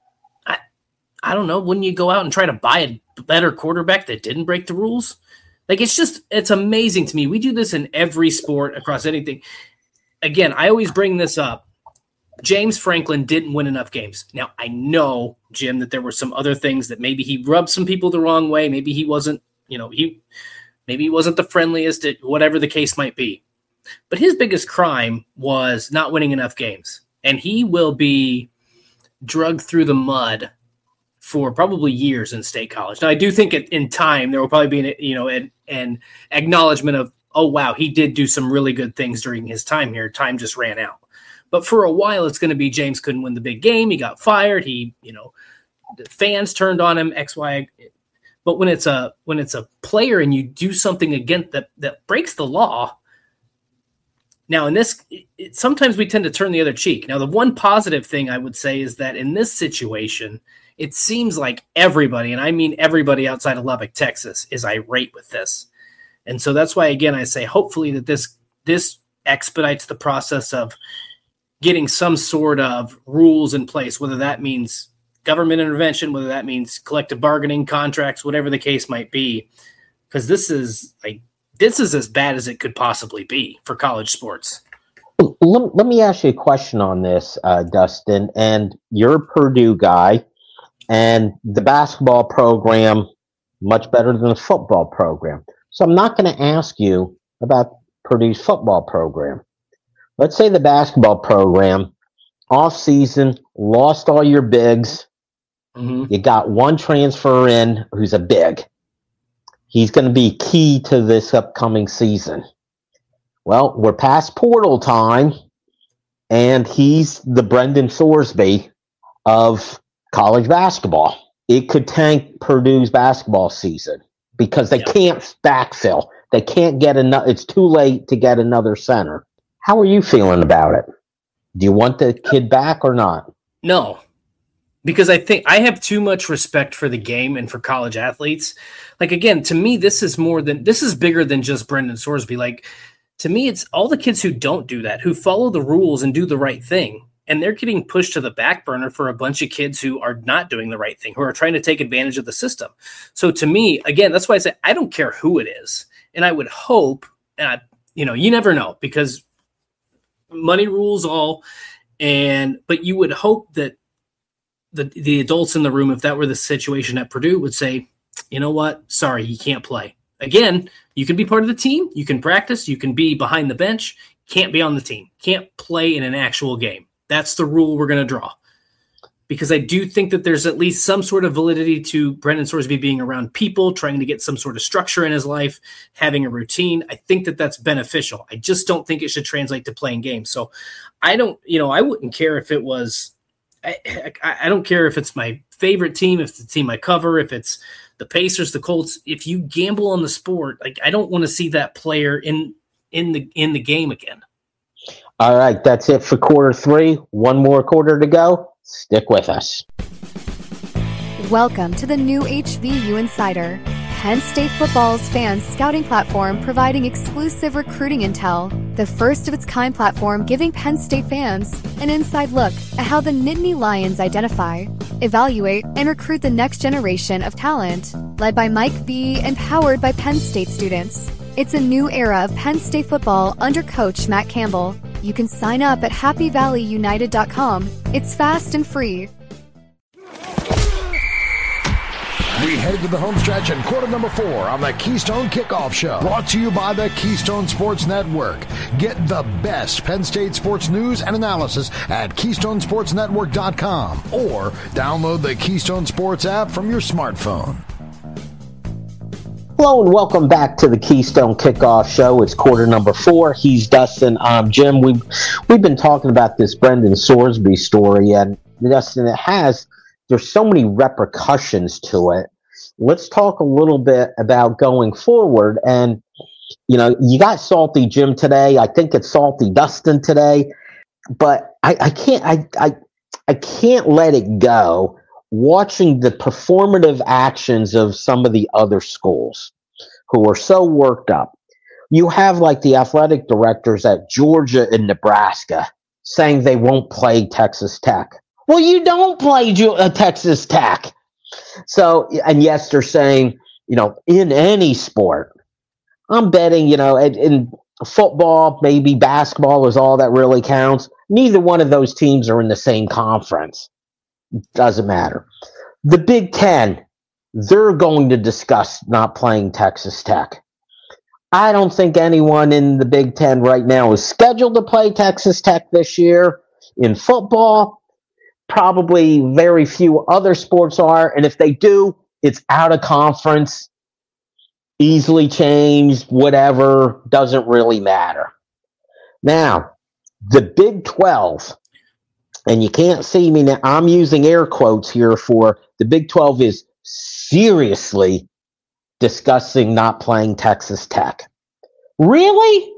[SPEAKER 3] I I don't know. Wouldn't you go out and try to buy a better quarterback that didn't break the rules? Like, it's just, it's amazing to me. We do this in every sport across anything. Again, I always bring this up. James Franklin didn't win enough games. Now, I know, Jim, that there were some other things that maybe he rubbed some people the wrong way. Maybe he wasn't, you know, he maybe he wasn't the friendliest, at whatever the case might be. But his biggest crime was not winning enough games. And he will be drugged through the mud for probably years in State College. Now, I do think in time there will probably be an, you know, an, an acknowledgement of, oh, wow, he did do some really good things during his time here. Time just ran out. But for a while, it's going to be James couldn't win the big game. He got fired. He, you know, the fans turned on him, X, Y. But when it's a when it's a player and you do something against that that breaks the law. Now, in this, it, sometimes we tend to turn the other cheek. Now, the one positive thing I would say is that in this situation, it seems like everybody, and I mean everybody outside of Lubbock, Texas, is irate with this. And so that's why, again, I say hopefully that this this expedites the process of getting some sort of rules in place, whether that means government intervention, whether that means collective bargaining contracts, whatever the case might be, because this is like this is as bad as it could possibly be for college sports.
[SPEAKER 2] Let, let me ask you a question on this, uh, Dustin. And you're a Purdue guy, and the basketball program much better than the football program. So I'm not going to ask you about Purdue's football program. Let's say the basketball program, off season, lost all your bigs. Mm-hmm. You got one transfer in who's a big. He's going to be key to this upcoming season. Well, we're past portal time, and he's the Brendan Thorsby of college basketball. It could tank Purdue's basketball season because they yep. can't backfill. They can't get enough. It's too late to get another center. How are you feeling about it? Do you want the kid back or not?
[SPEAKER 3] No, because I think I have too much respect for the game and for college athletes. Like, again, to me, this is more than this is bigger than just Brendan Thorsby. Like, to me, it's all the kids who don't do that, who follow the rules and do the right thing. And they're getting pushed to the back burner for a bunch of kids who are not doing the right thing, who are trying to take advantage of the system. So to me, again, that's why I say I don't care who it is. And I would hope, and I, you know, you never know because money rules all. And, but you would hope that the, the adults in the room, if that were the situation at Purdue, would say, you know what? Sorry, you can't play. Again, you can be part of the team. You can practice. You can be behind the bench. Can't be on the team. Can't play in an actual game. That's the rule we're going to draw. Because I do think that there's at least some sort of validity to Brendan Thorsby being around people, trying to get some sort of structure in his life, having a routine. I think that that's beneficial. I just don't think it should translate to playing games. So I don't, you know, I wouldn't care if it was, I, I, I don't care if it's my favorite team, if it's the team I cover, if it's the Pacers, the Colts. If you gamble on the sport, like I don't want to see that player in in the in the game again.
[SPEAKER 2] All right, that's it for quarter three. One more quarter to go. Stick with us.
[SPEAKER 4] Welcome to the new H V U Insider, Penn State football's fan scouting platform providing exclusive recruiting intel, the first of its kind platform giving Penn State fans an inside look at how the Nittany Lions identify, evaluate, and recruit the next generation of talent, led by Mike B and powered by Penn State students. It's a new era of Penn State football under Coach Matt Campbell. You can sign up at happy valley united dot com. It's fast and free.
[SPEAKER 1] We head to the home stretch in quarter number four on the Keystone Kickoff Show. Brought to you by the Keystone Sports Network. Get the best Penn State sports news and analysis at keystone sports network dot com or download the Keystone Sports app from your smartphone.
[SPEAKER 2] Hello and welcome back to the Keystone Kickoff Show. It's quarter number four. He's Dustin. I'm Jim. We've, we've been talking about this Brendan Sorsby story, and Dustin, it has there's so many repercussions to it. Let's talk a little bit about going forward. And, you know, you got Salty Jim today. I think it's Salty Dustin today. But I, I can't I, I I can't let it go watching the performative actions of some of the other schools who are so worked up. You have like the athletic directors at Georgia and Nebraska saying they won't play Texas Tech. Well, you don't play uh, Texas Tech. So, and yes, they're saying, you know, in any sport, I'm betting, you know, in, in football, maybe basketball is all that really counts. Neither one of those teams are in the same conference. Doesn't matter. The Big Ten, they're going to discuss not playing Texas Tech. I don't think anyone in the Big Ten right now is scheduled to play Texas Tech this year. In football, probably very few other sports are, and if they do, it's out of conference, easily changed, whatever, doesn't really matter. Now, the Big twelve, and you can't see me now, I'm using air quotes here for the Big twelve is seriously discussing not playing Texas Tech. Really?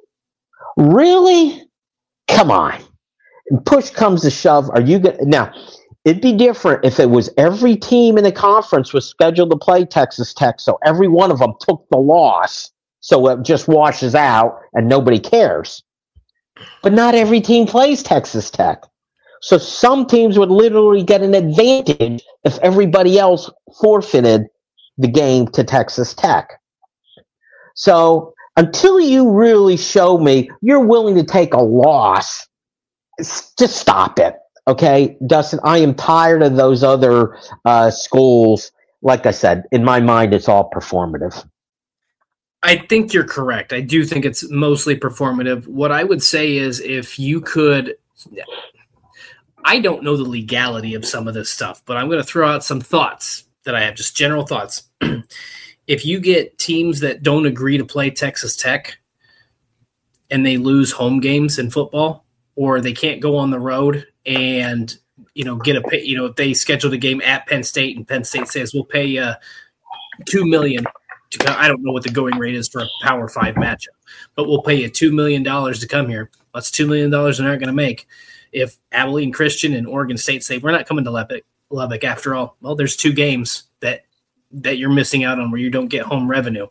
[SPEAKER 2] Really? Come on. And push comes to shove. Are you going now? It'd be different if it was every team in the conference was scheduled to play Texas Tech, so every one of them took the loss, so it just washes out and nobody cares. But not every team plays Texas Tech, so some teams would literally get an advantage if everybody else forfeited the game to Texas Tech. So until you really show me you're willing to take a loss, just stop it, okay? Dustin, I am tired of those other uh, schools. Like I said, in my mind, it's all performative.
[SPEAKER 3] I think you're correct. I do think it's mostly performative. What I would say is if you could – I don't know the legality of some of this stuff, but I'm going to throw out some thoughts that I have, just general thoughts. If you get teams that don't agree to play Texas Tech and they lose home games in football – or they can't go on the road and, you know, get a pay, you know, if they scheduled a game at Penn State and Penn State says, we'll pay uh, two million dollars to come. I don't know what the going rate is for a Power Five matchup, but we'll pay you two million dollars to come here. That's two million dollars they're not going to make. If Abilene Christian and Oregon State say, we're not coming to Lubbock, Lubbock after all, well, there's two games that, that you're missing out on where you don't get home revenue.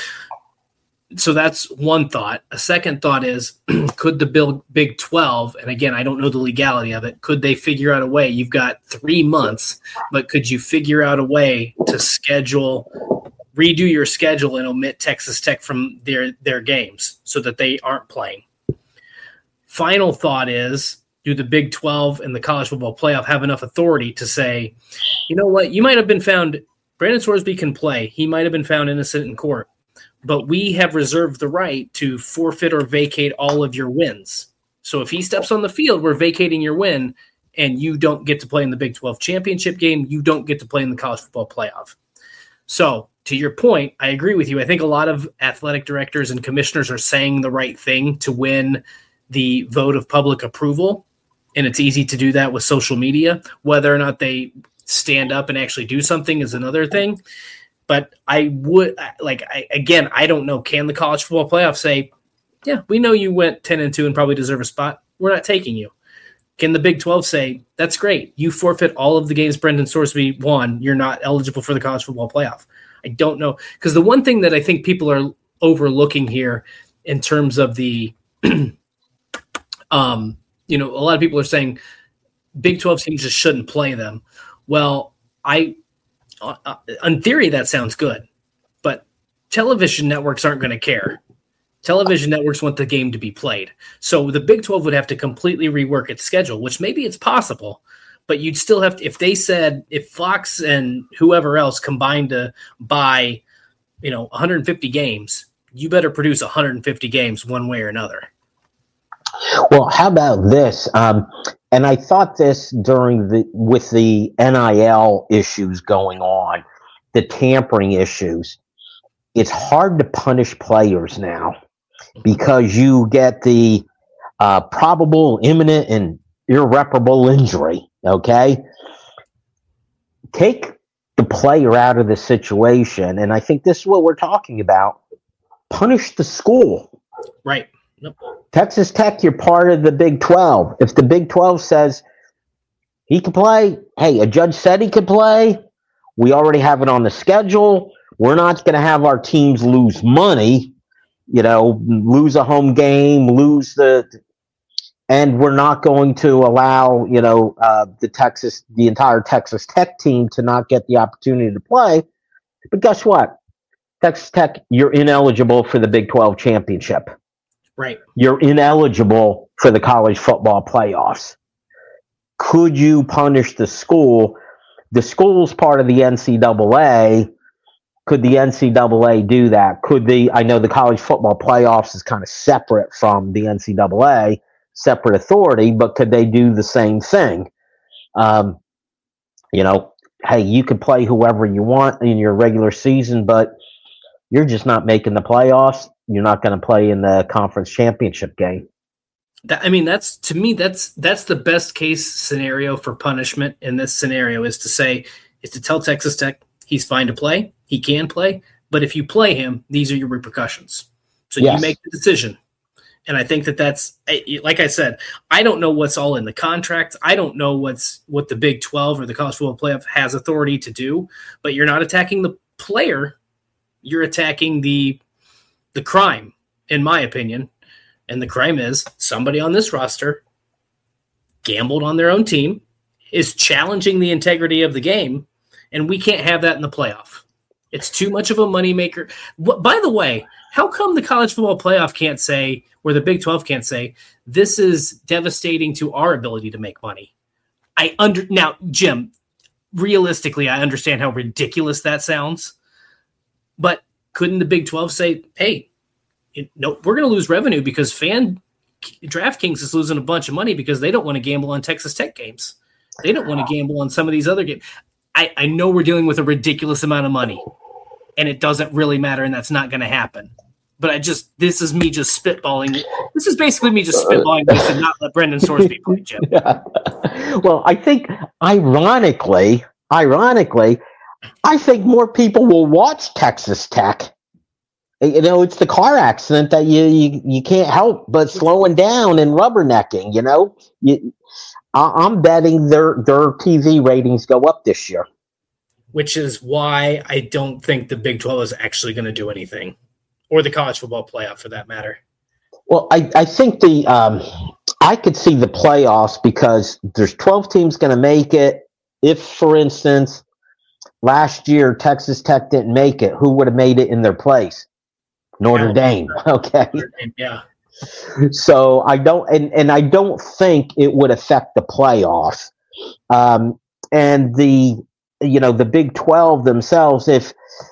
[SPEAKER 3] So that's one thought. A second thought is, could the Big twelve, and again, I don't know the legality of it, could they figure out a way? You've got three months, but could you figure out a way to schedule, redo your schedule and omit Texas Tech from their, their games so that they aren't playing? Final thought is, do the Big twelve and the college football playoff have enough authority to say, you know what, you might have been found, Brandon Sorsby can play. He might have been found innocent in court. But we have reserved the right to forfeit or vacate all of your wins. So if he steps on the field, we're vacating your win, and you don't get to play in the Big twelve championship game. You don't get to play in the college football playoff. So to your point, I agree with you. I think a lot of athletic directors and commissioners are saying the right thing to win the vote of public approval. and it's easy to do that with social media. Whether or not they stand up and actually do something is another thing. But I would like I, again, I don't know. Can the college football playoff say, yeah, we know you went ten and two and probably deserve a spot. We're not taking you. Can the Big twelve say, that's great, you forfeit all of the games Brendan Sorsby won, you're not eligible for the college football playoff? I don't know. Because the one thing that I think people are overlooking here in terms of the, um, you know, a lot of people are saying Big twelve teams just shouldn't play them. Well, I, uh, in theory, that sounds good. But television networks aren't going to care. Television networks want the game to be played. So the Big twelve would have to completely rework its schedule, which maybe it's possible, but you'd still have to, if they said, if Fox and whoever else combined to buy, you know, one hundred fifty games, you better produce one hundred fifty games one way or another.
[SPEAKER 2] Well, how about this? Um, and I thought this during the, with the N I L issues going on, the tampering issues, it's hard to punish players now, because you get the uh, probable, imminent, and irreparable injury, okay? Take the player out of the situation, and I think this is what we're talking about. Punish the school.
[SPEAKER 3] Right. Nope.
[SPEAKER 2] Texas Tech, you're part of the Big twelve. If the Big twelve says he can play, hey, a judge said he could play, we already have it on the schedule, we're not going to have our teams lose money, you know, lose a home game, lose the, and we're not going to allow, you know, uh, the Texas, the entire Texas Tech team to not get the opportunity to play. But guess what? Texas Tech, you're ineligible for the Big twelve championship.
[SPEAKER 3] Right.
[SPEAKER 2] You're ineligible for the college football playoffs. Could you punish the school? The school's part of the N C double A. Could the N C double A do that? Could the, I know the college football playoffs is kind of separate from the N C double A, separate authority, but could they do the same thing? Um, you know, hey, you could play whoever you want in your regular season, but you're just not making the playoffs. You're not going to play in the conference championship game.
[SPEAKER 3] That, I mean, that's, to me, that's that's the best case scenario for punishment in this scenario, is to say, is to tell Texas Tech he's fine to play, he can play, but if you play him, these are your repercussions. So yes. You make the decision. And I think that that's, like I said, I don't know what's all in the contract. I don't know what's what the Big twelve or the college football playoff has authority to do, but you're not attacking the player. You're attacking the the crime, in my opinion. And the crime is somebody on this roster gambled on their own team, is challenging the integrity of the game, and we can't have that in the playoff. It's too much of a moneymaker. By the way, how come the college football playoff can't say, or the Big twelve can't say, this is devastating to our ability to make money? I under Now, Jim, realistically, I understand how ridiculous that sounds, but couldn't the Big twelve say, hey, you know, we're going to lose revenue because fan DraftKings is losing a bunch of money because they don't want to gamble on Texas Tech games. They don't want to gamble on some of these other games. I, I know we're dealing with a ridiculous amount of money, and it doesn't really matter, and that's not going to happen. But I just, this is me just spitballing. This is basically me just spitballing this and not let Brendan Sorsby play, Jim.
[SPEAKER 2] Yeah. Well, I think, ironically, ironically, I think more people will watch Texas Tech. You know, it's the car accident that you you, you can't help but slowing down and rubbernecking, you know. You, I, I'm betting their, their T V ratings go up this year.
[SPEAKER 3] Which is why I don't think the Big twelve is actually going to do anything. Or the college football playoff, for that matter.
[SPEAKER 2] Well, I, I think the um, I could see the playoffs because there's twelve teams going to make it. If, for instance, last year Texas Tech didn't make it, who would have made it in their place? Notre Dame. Okay.
[SPEAKER 3] Notre Dame, yeah.
[SPEAKER 2] So I don't, and, and I don't think it would affect the playoffs. Um, and the, you know, the Big twelve themselves, if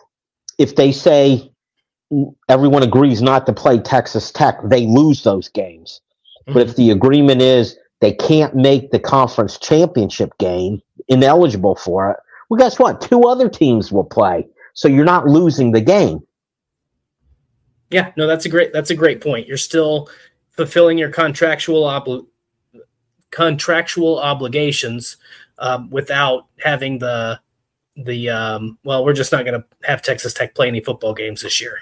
[SPEAKER 2] if they say everyone agrees not to play Texas Tech, they lose those games. Mm-hmm. But if the agreement is they can't make the conference championship game, ineligible for it, well, guess what? Two other teams will play. So you're not losing the game.
[SPEAKER 3] Yeah, no, that's a great that's a great point. You're still fulfilling your contractual obli- contractual obligations um, without having the the um, well, we're just not going to have Texas Tech play any football games this year.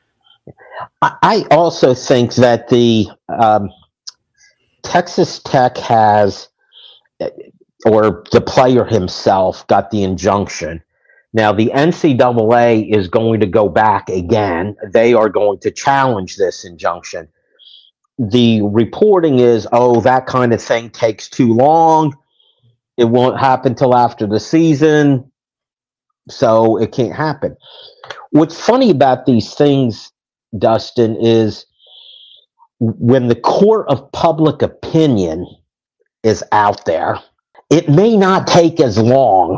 [SPEAKER 2] I also think that the um, Texas Tech has, or the player himself got the injunction. Now, the N C double A is going to go back again. They are going to challenge this injunction. The reporting is, oh, that kind of thing takes too long. It won't happen till after the season, so it can't happen. What's funny about these things, Dustin, is when the court of public opinion is out there, it may not take as long.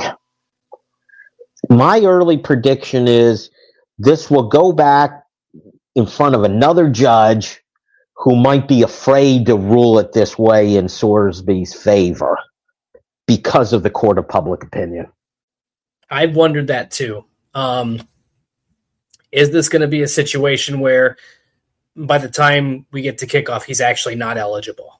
[SPEAKER 2] My early prediction is this will go back in front of another judge who might be afraid to rule it this way in Sorsby's favor because of the court of public opinion.
[SPEAKER 3] I've wondered that too. Um, is this going to be a situation where by the time we get to kickoff, he's actually not eligible?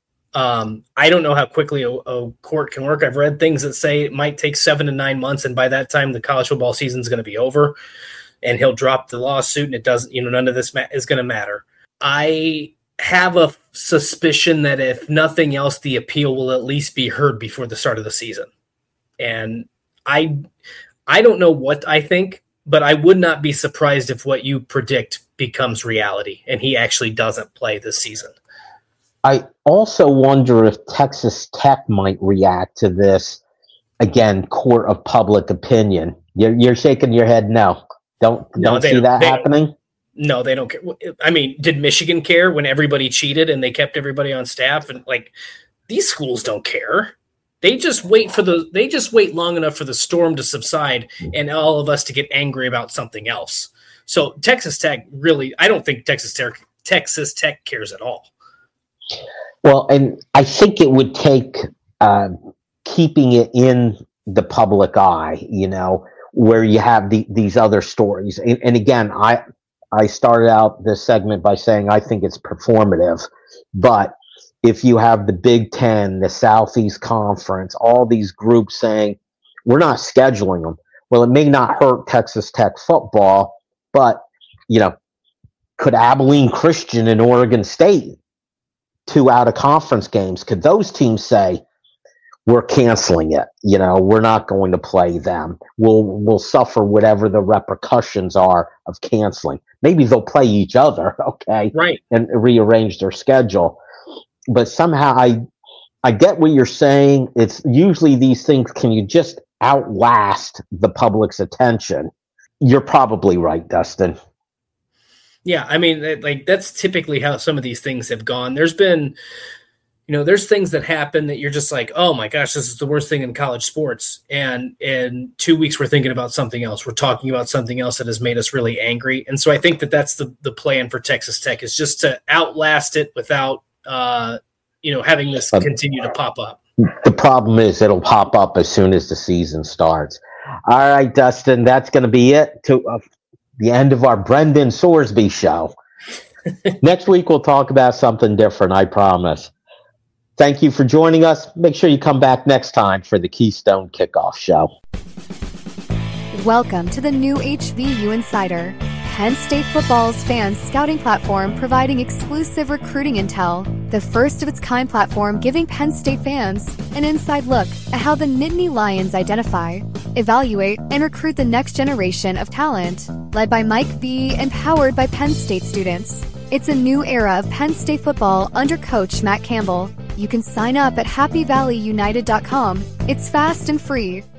[SPEAKER 3] Um, I don't know how quickly a, a court can work. I've read things that say it might take seven to nine months, and by that time the college football season is going to be over, and he'll drop the lawsuit, and it doesn't. You know, none of this ma- is going to matter. I have a suspicion that if nothing else, the appeal will at least be heard before the start of the season, and I, I don't know what I think, but I would not be surprised if what you predict becomes reality, and he actually doesn't play this season.
[SPEAKER 2] I also wonder if Texas Tech might react to this, again, court of public opinion. You're, you're shaking your head no. Don't,
[SPEAKER 3] no,
[SPEAKER 2] don't see that
[SPEAKER 3] they,
[SPEAKER 2] happening?
[SPEAKER 3] No, they don't care. I mean, did Michigan care when everybody cheated and they kept everybody on staff? And like, these schools don't care. They just wait for the they just wait long enough for the storm to subside and all of us to get angry about something else. So Texas Tech really, I don't think Texas Tech Texas Tech cares at all.
[SPEAKER 2] Well, and I think it would take uh, keeping it in the public eye, you know, where you have the, these other stories. And, and again, I I started out this segment by saying I think it's performative. But if you have the Big Ten, the Southeast Conference, all these groups saying, we're not scheduling them. Well, it may not hurt Texas Tech football, but, you know, could Abilene Christian and Oregon State, two out of conference games, could those teams say, we're canceling it? You know, we're not going to play them. We'll we'll suffer whatever the repercussions are of canceling. Maybe they'll play each other, okay,
[SPEAKER 3] right,
[SPEAKER 2] and rearrange their schedule. But somehow I I get what you're saying. It's usually these things, can you just outlast the public's attention? You're probably right, Dustin.
[SPEAKER 3] Yeah, I mean, like that's typically how some of these things have gone. There's been, you know, there's things that happen that you're just like, oh my gosh, this is the worst thing in college sports. And in two weeks, we're thinking about something else. We're talking about something else that has made us really angry. And so I think that that's the, the plan for Texas Tech, is just to outlast it without, uh, you know, having this continue to pop up.
[SPEAKER 2] The problem is it'll pop up as soon as the season starts. All right, Dustin, that's going to be it to uh, the end of our Brendan Sorsby show. Next week, we'll talk about something different, I promise. Thank you for joining us. Make sure you come back next time for the Keystone Kickoff Show.
[SPEAKER 4] Welcome to the new H V U Insider, Penn State football's fan scouting platform providing exclusive recruiting intel, the first of its kind platform giving Penn State fans an inside look at how the Nittany Lions identify, evaluate, and recruit the next generation of talent, led by Mike V and powered by Penn State students. It's a new era of Penn State football under Coach Matt Campbell. You can sign up at happy valley united dot com. It's fast and free.